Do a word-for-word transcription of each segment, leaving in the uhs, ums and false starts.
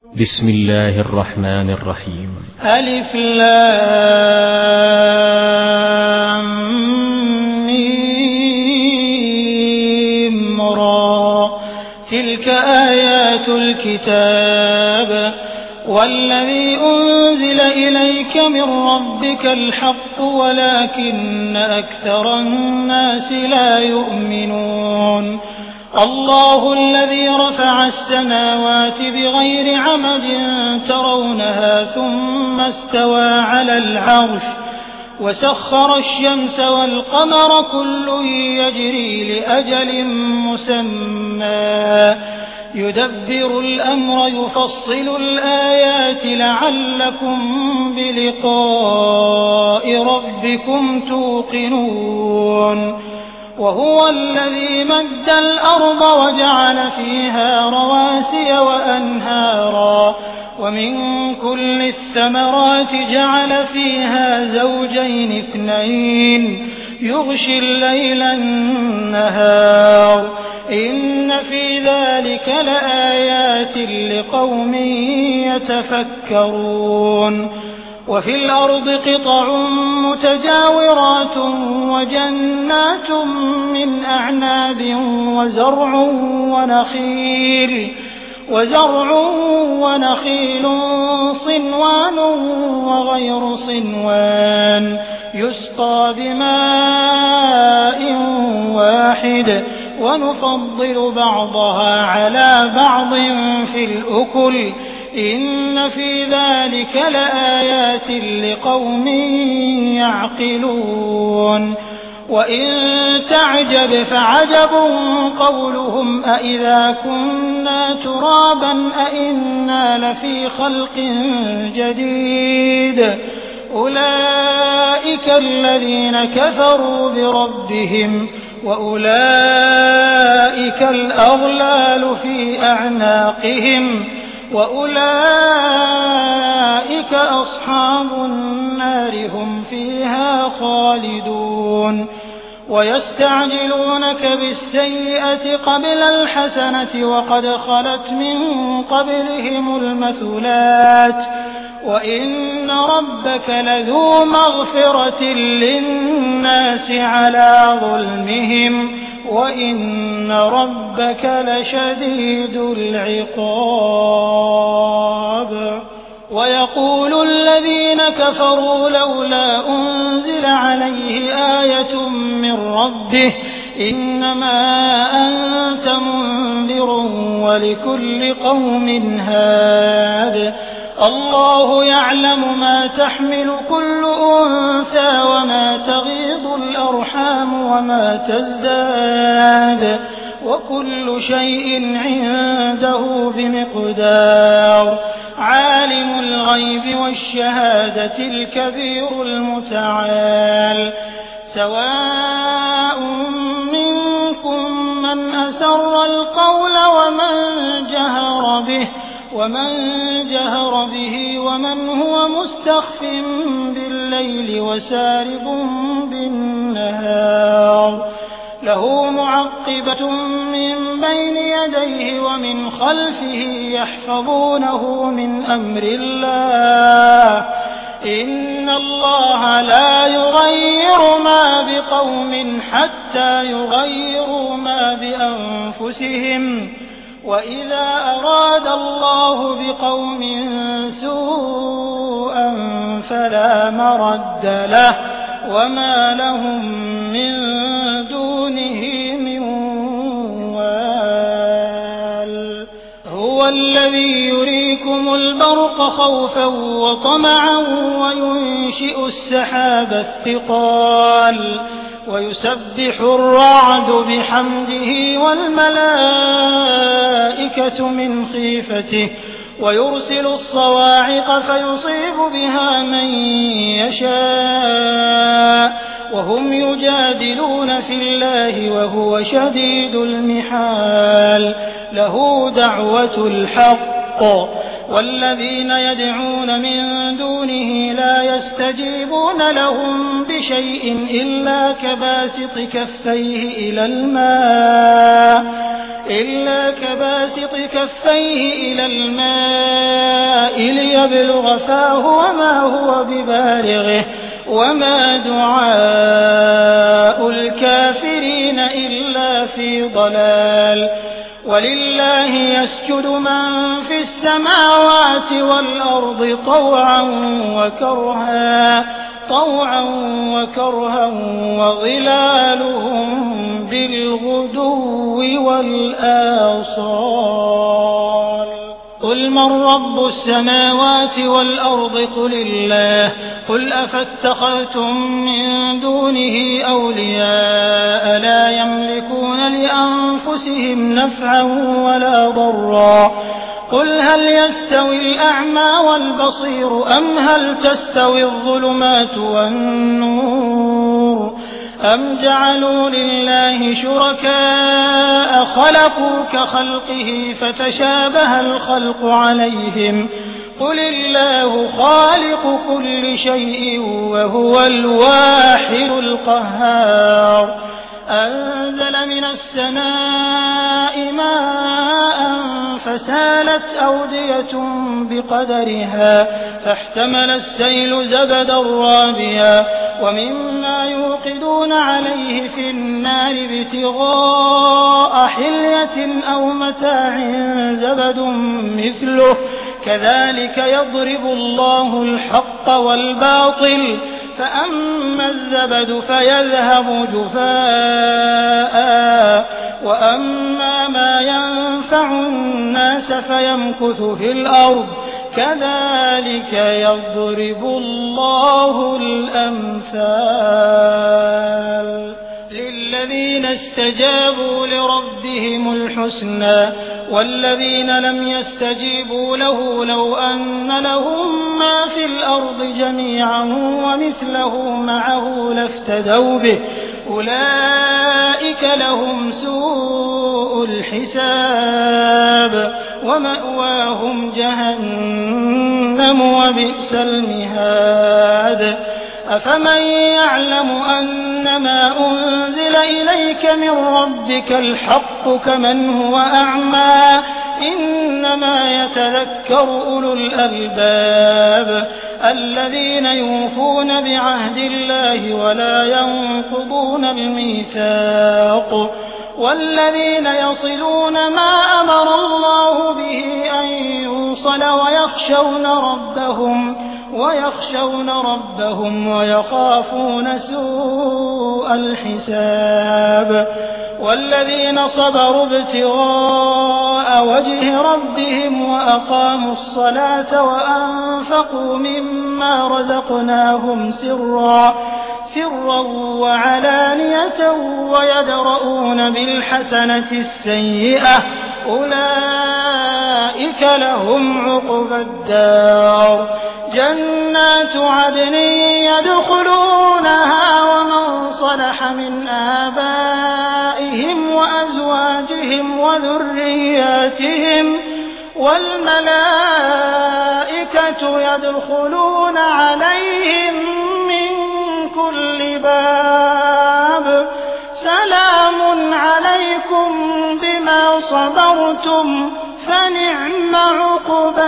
بسم الله الرحمن الرحيم. ألف لام ميم را تلك آيات الكتاب والذي أنزل إليك من ربك الحق ولكن أكثر الناس لا يؤمنون. الله الذي رفع السماوات بغير عمد ترونها ثم استوى على العرش وسخر الشمس والقمر كل يجري لأجل مسمى يدبر الأمر يفصل الآيات لعلكم بلقاء ربكم توقنون. وهو الذي مد الأرض وجعل فيها رواسي وأنهارا ومن كل الثمرات جعل فيها زوجين اثنين يغشي الليل النهار إن في ذلك لآيات لقوم يتفكرون. وفي الأرض قطع متجاورات وجنات من أعناب وزرع ونخيل وزرع ونخيل صنوان وغير صنوان يسقى بماء واحد ونفضل بعضها على بعض في الأكل إن في ذلك لآيات لقوم يعقلون. وإن تعجب فعجب قولهم أإذا كنا ترابا أإنا لفي خلق جديد أولئك الذين كفروا بربهم وأولئك الأغلال في أعناقهم وأولئك أصحاب النار هم فيها خالدون. ويستعجلونك بالسيئة قبل الحسنة وقد خلت من قبلهم المثلات وإن ربك لذو مغفرة للناس على ظلمهم وإن ربك لشديد العقاب. ويقول الذين كفروا لولا أنزل عليه آية من ربه إنما أنت منذر ولكل قوم هاد الله يعلم ما تحمل كل أنثى وما تغيض الأرحام وما تزداد وكل شيء عنده بمقدار. عالم الغيب والشهادة الكبير المتعال. سواء منكم من أسر القول ومن جهر به ومن جهر به ومن هو مستخف بالليل وسارب بالنهار له معقبة من بين يديه ومن خلفه يحفظونه من أمر الله إن الله لا يغير ما بقوم حتى يغيروا ما بأنفسهم وإذا أراد الله بقوم سوءا فلا مرد له وما لهم من دونه من وال. هو الذي يريكم البرق خوفا وطمعا وينشئ السحاب الثقال ويسبح الرعد بحمده والملائكة من خيفته ويرسل الصواعق فيصيب بها من يشاء وهم يجادلون في الله وهو شديد المحال. له دعوة الحق والذين يدعون من دونه لا يستجيبون لهم بشيء إلا كباسط كفيه إلى الماء إلا كباسط كفيه إلى الماء ليبلغ فاه وما هو ببالغه وما دعاء الكافرين إلا في ضلال ولله يسجد من في السماوات والأرض طوعا وكرها طوعا وكرها وظلالهم بالغدو والآصال قل من رب السماوات والأرض قل الله قل أفاتخذتم من دونه أولياء لا يملكون لأنفسهم نفعا ولا ضرا قل هل يستوي الأعمى والبصير أم هل تستوي الظلمات والنور أم جعلوا لله شركاء خلقوا كخلقه فتشابه الخلق عليهم قل الله خالق كل شيء وهو الواحد القهار أنزل من السماء ماء فسالت أودية بقدرها فاحتمل السيل زبدا رابيا ومما يوقدون عليه في النار ابتغاء حلية أو متاع زبد مثله كذلك يضرب الله الحق والباطل فأما الزبد فيذهب جفاء وأما ما ينفع الناس فيمكث في الأرض كذلك يضرب الله الأمثال للذين استجابوا لربهم الحسنى والذين لم يستجيبوا له لو أن لهم ما في الأرض جميعا ومثله معه لافتدوا به أولئك لهم سوء الحساب ومأواهم جهنم وبئس المهاد أفمن يعلم أنما أنزل إليك من ربك الحق كمن هو أعمى إنما يتذكر أولو الألباب الذين يوفون بعهد الله ولا ينقضون الميثاق والذين يصلون ما أمر الله به أن يوصل ويخشون ربهم ويخشون ربهم ويخافون سوء الحساب والذين صبروا ابتغاء وجه ربهم وأقاموا الصلاة وأنفقوا مما رزقناهم سرا سرا وعلانية ويدرؤون بالحسنة السيئة أولئك لهم عقبى الدار جنات عدن يدخلونها ومن صلح من آبائهم وأزواجهم وذرياتهم والملائكة يدخلون عليهم من كل باب سلام عليكم بما صبرتم فنعم عقبى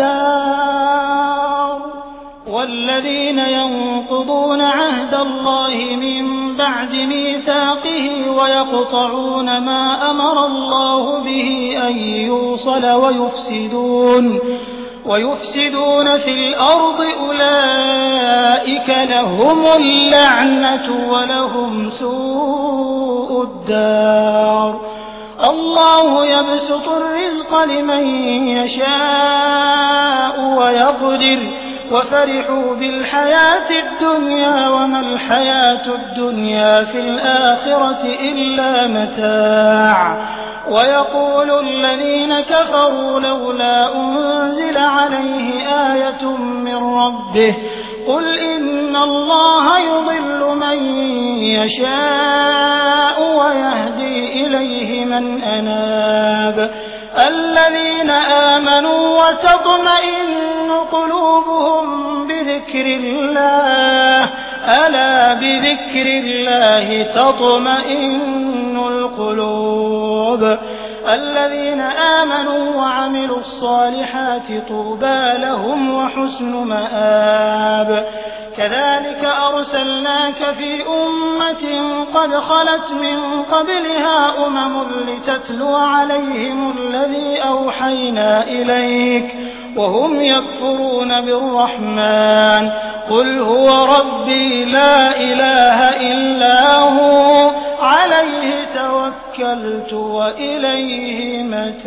الدار والذين ينقضون عهد الله من بعد ميثاقه ويقطعون ما أمر الله به أن يوصل ويفسدون ويفسدون في الأرض أولئك لهم اللعنة ولهم سوء الدار الله يبسط الرزق لمن يشاء ويقدر وفرحوا بالحياة الدنيا وما الحياة الدنيا في الآخرة إلا متاع ويقول الذين كفروا لولا أنزل عليه آية من ربه قل إن الله يضل من يشاء ويهدي إليه من أناب الذين آمنوا وتطمئن قلوبهم بذكر الله ألا بذكر الله تطمئن القلوب الذين آمنوا وعملوا الصالحات طوبى لهم وحسن مآب كذلك أرسلناك في أمة قد خلت من قبلها أمم لتتلو عليهم الذي أوحينا إليك وهم يكفرون بالرحمن قل هو ربي لا إله إلا هو عليه توكلت وإليه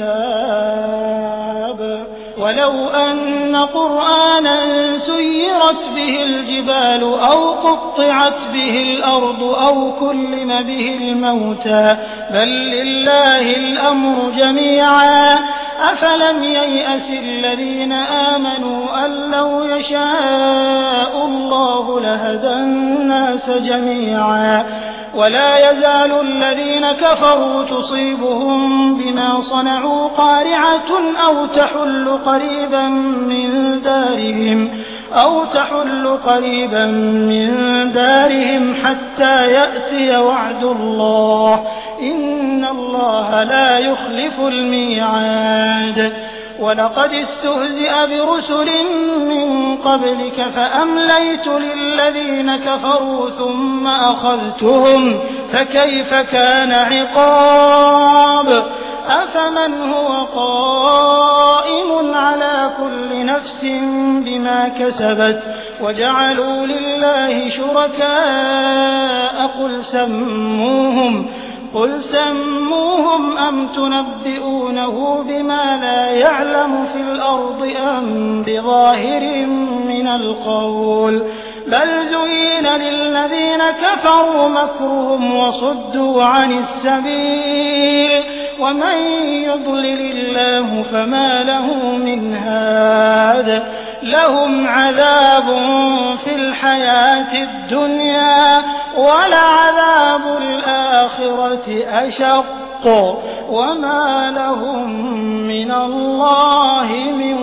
متاب ولو أن قرآنا سيرت به الجبال أو قطعت به الأرض أو كلم به الموتى بل لله الأمر جميعا أفلم ييأس الذين آمنوا أن لو يشاء الله لهدى الناس جميعا ولا يزال الذين كفروا تصيبهم بما صنعوا قارعة أو تحل قريبا من دارهم أو تحل قريبا من دارهم حتى يأتي وعد الله إن الله لا يخلف الميعاد ولقد استهزئ برسل من قبلك فأمليت للذين كفروا ثم أخذتهم فكيف كان عقاب أفمن هو قائم على كل نفس بما كسبت وجعلوا لله شركاء قل سموهم قل سموهم أم تنبئونه بما لا يعلم في الأرض أم بظاهر من القول بل زين للذين كفروا مكرهم وصدوا عن السبيل ومن يضلل الله فما له من هاد لهم عذاب في الحياة الدنيا ولعذاب الآخرة أشق وما لهم من الله من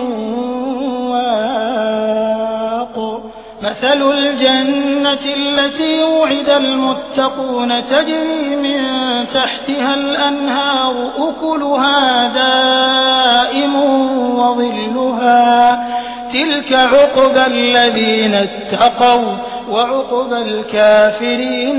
واق مثل الجنة التي وعد المتقون تجري من تحتها الأنهار أكلها دائم وظلها تلك عقبى الذين اتقوا وعقبى الكافرين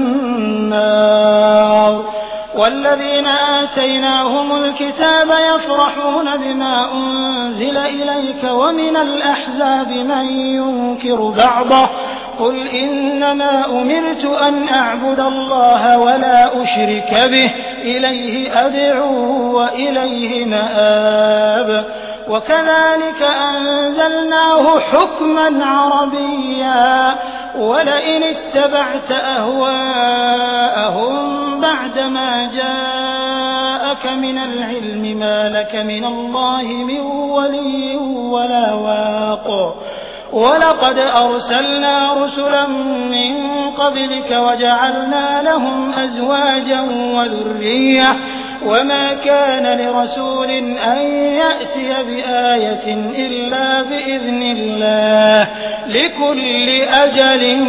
النار والذين آتيناهم الكتاب يفرحون بما أنزل إليك ومن الأحزاب من ينكر بعضه قل إنما أمرت أن أعبد الله ولا أشرك به إليه أدعو وإليه مآب وكذلك أنزلناه حكما عربيا ولئن اتبعت أهواءهم بعدما جاءك من العلم ما لك من الله من ولي ولا واق ولقد أرسلنا رسلا من قبلك وجعلنا لهم أزواجا وذرية وما كان لرسول أن يأتي بآية إلا بإذن الله لكل أجل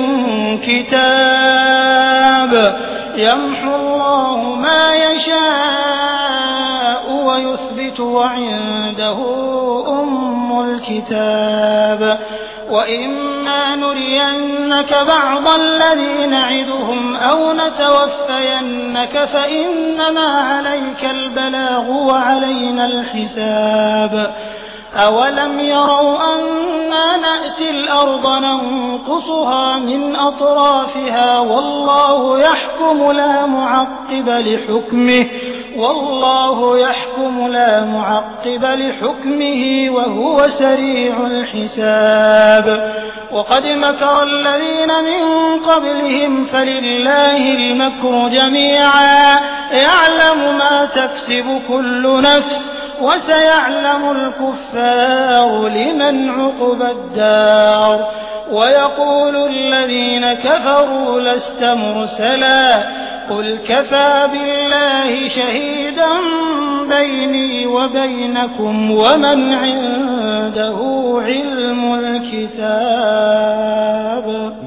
كتاب يمحو الله ما يشاء ويثبت وعنده أم الكتاب وإما نرينك بعض الذي نعدهم أو نتوفينك فإنما عليك البلاغ وعلينا الحساب أولم يروا أنا نأتي الأرض ننقصها من أطرافها والله يحكم لا معقب لحكمه والله يحكم لا معقب لحكمه وهو سريع الحساب وقد مكر الذين من قبلهم فلله المكر جميعا يعلم ما تكسب كل نفس وسيعلم الكفار لمن عقبى الدار ويقول الذين كفروا لست مرسلا قل كفى بالله شهيدا بيني وبينكم ومن عنده علم الكتاب